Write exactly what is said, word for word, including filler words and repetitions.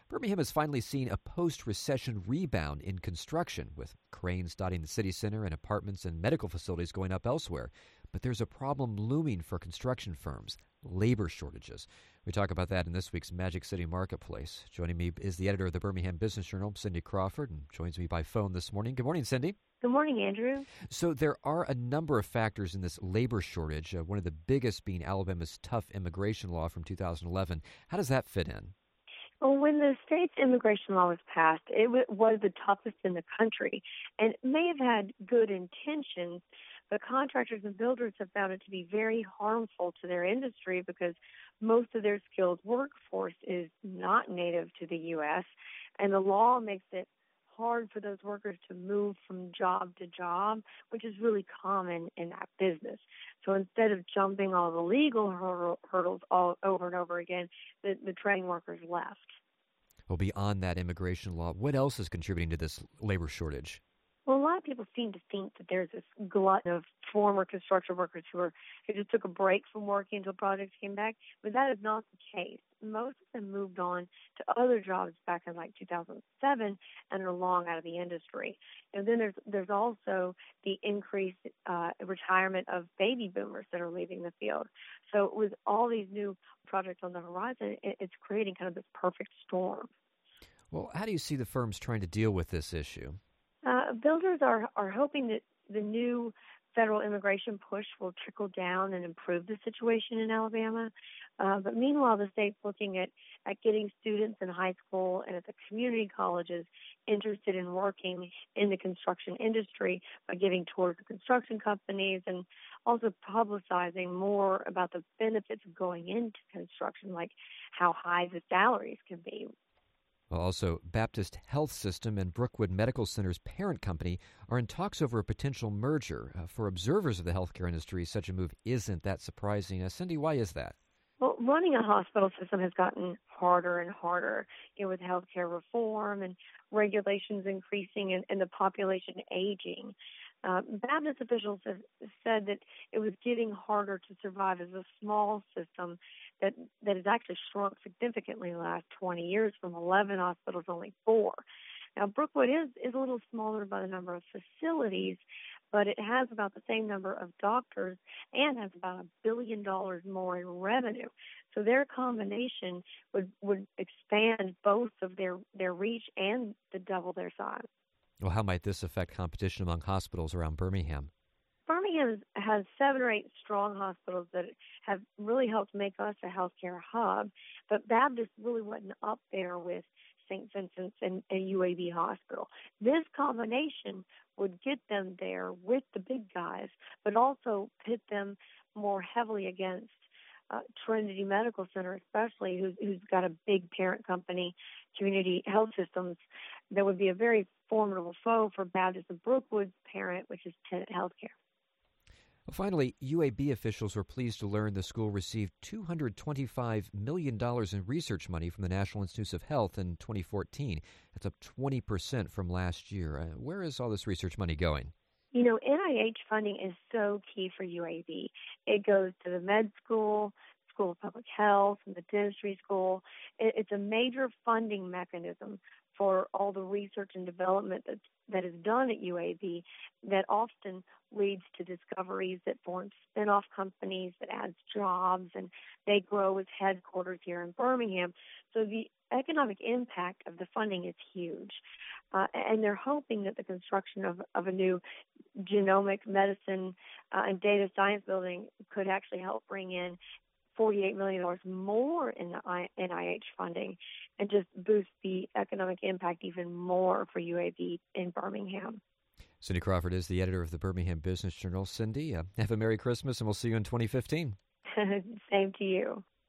Birmingham has finally seen a post-recession rebound in construction, with cranes dotting the city center and apartments and medical facilities going up elsewhere. But there's a problem looming for construction firms: labor shortages. We talk about that in this week's Magic City Marketplace. Joining me is the editor of the Birmingham Business Journal, Cindy Crawford, and joins me by phone this morning. Good morning, Cindy. Good morning, Andrew. So there are a number of factors in this labor shortage, uh, one of the biggest being Alabama's tough immigration law from two thousand eleven. How does that fit in? Well, when the state's immigration law was passed, it w- was the toughest in the country, and it may have had good intentions, but contractors and builders have found it to be very harmful to their industry because most of their skilled workforce is not native to the U S, and the law makes it hard for those workers to move from job to job, which is really common in that business. So instead of jumping all the legal hur- hurdles all over and over again, the, the training workers left. Well, beyond that immigration law, what else is contributing to this labor shortage? Well, a lot of people seem to think that there's this glut of former construction workers who are who just took a break from working until projects came back, but that is not the case. Most of them moved on to other jobs back in like two thousand seven and are long out of the industry. And then there's there's also the increased uh, retirement of baby boomers that are leaving the field. So with all these new projects on the horizon, it, it's creating kind of this perfect storm. Well, how do you see the firms trying to deal with this issue? Uh, builders are, are hoping that the new federal immigration push will trickle down and improve the situation in Alabama. Uh, but meanwhile, the state's looking at, at getting students in high school and at the community colleges interested in working in the construction industry by giving tours to construction companies and also publicizing more about the benefits of going into construction, like how high the salaries can be. Well, also, Baptist Health System and Brookwood Medical Center's parent company are in talks over a potential merger. Uh, for observers of the healthcare industry, such a move isn't that surprising. Uh, Cindy, why is that? Well, running a hospital system has gotten harder and harder, you know, with healthcare reform and regulations increasing and, and the population aging. Uh, Baptist officials have said that it was getting harder to survive as a small system that, that has actually shrunk significantly in the last twenty years, from eleven hospitals to only four. Now, Brookwood is, is a little smaller by the number of facilities, but it has about the same number of doctors and has about a billion dollars more in revenue. So their combination would, would expand both of their, their reach and to double their size. Well, how might this affect competition among hospitals around Birmingham? Birmingham has seven or eight strong hospitals that have really helped make us a healthcare hub, but Baptist really wasn't up there with Saint Vincent's and, and U A B Hospital. This combination would get them there with the big guys, but also pit them more heavily against uh, Trinity Medical Center, especially, who's, who's got a big parent company, Community Health Systems, that would be a very formidable foe for Baptist and Brookwood's parent, which is Tenet Healthcare. Well, finally, U A B officials were pleased to learn the school received two hundred twenty-five million dollars in research money from the National Institutes of Health in twenty fourteen. That's up twenty percent from last year. Uh, where is all this research money going? You know, N I H funding is so key for U A B. It goes to the med school, School of Public Health, and the dentistry school. It, it's a major funding mechanism for all the research and development that that is done at U A B that often leads to discoveries that form spin-off companies that adds jobs, and they grow as headquarters here in Birmingham. So the economic impact of the funding is huge. Uh, and they're hoping that the construction of, of a new genomic medicine uh, and data science building could actually help bring in forty-eight million dollars more in the N I H funding and just boost the economic impact even more for U A B in Birmingham. Cindy Crawford is the editor of the Birmingham Business Journal. Cindy, uh, have a Merry Christmas, and we'll see you in twenty fifteen. Same to you.